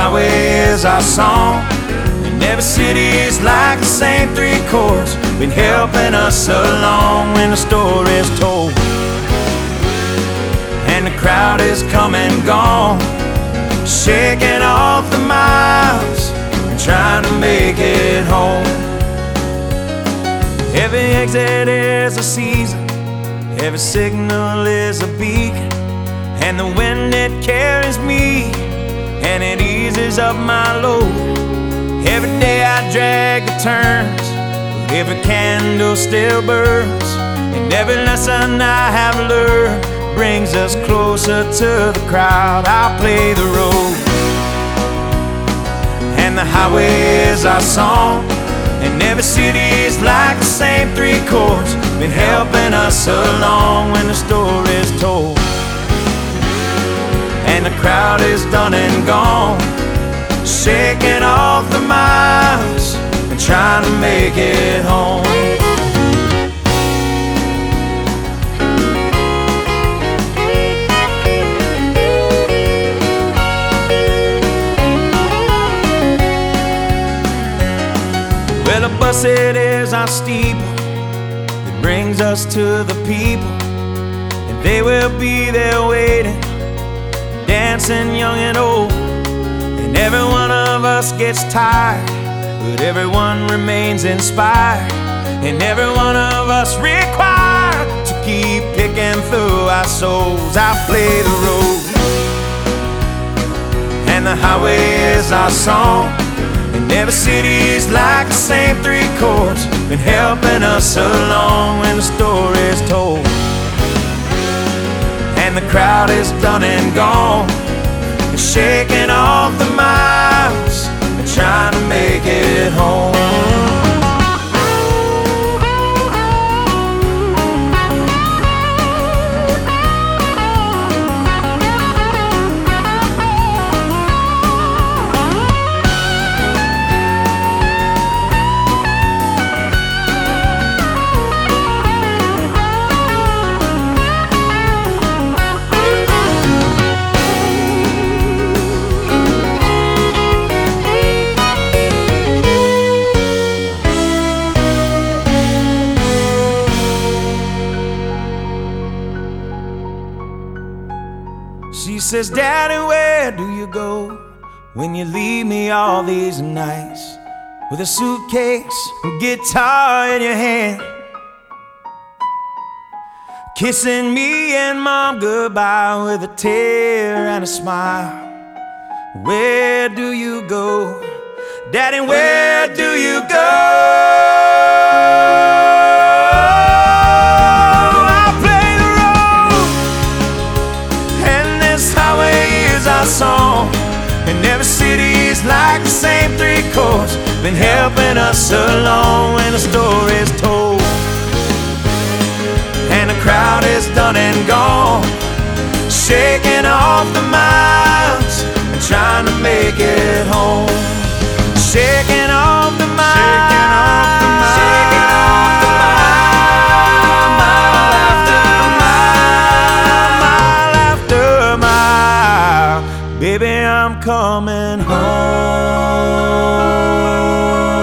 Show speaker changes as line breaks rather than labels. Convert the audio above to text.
highway is our song. And every city's like the same three chords, been helping us along when the story's told. And the crowd is come and gone, shaking off the miles and trying to make it home. Every exit is a season, every signal is a beacon, and the wind it carries me and it eases up my load. Every day I drag the turns, but every candle still burns, and every lesson I have learned brings us closer to the crowd. I'll play the road, and the highway is our song. And every city's like the same three chords, been helping us along when the story's told. And the crowd is done and gone, shaking off the miles and trying to make it home. Well, a bus it is our steeple that brings us to the people, and they will be there waiting, dancing young and old. And every one of us gets tired, but everyone remains inspired, and every one of us required to keep picking through our souls. I play the road, and the highway is our song. And every city's like the same three chords, been helping us along when the story's told. And the crowd is done and gone, shaking off the miles and trying to make it home. She says, Daddy, where do you go when you leave me all these nights, with a suitcase and guitar in your hand, kissing me and Mom goodbye with a tear and a smile? Where do you go, Daddy, where do you go? Song. And every city's like the same three chords, been helping us along when the story's told. And the crowd is done and gone, shaking off the miles and trying to make it home. Shaking off the miles, shaking off the miles, shaking off the miles, mile after mile, mile after mile. Baby, I'm coming home.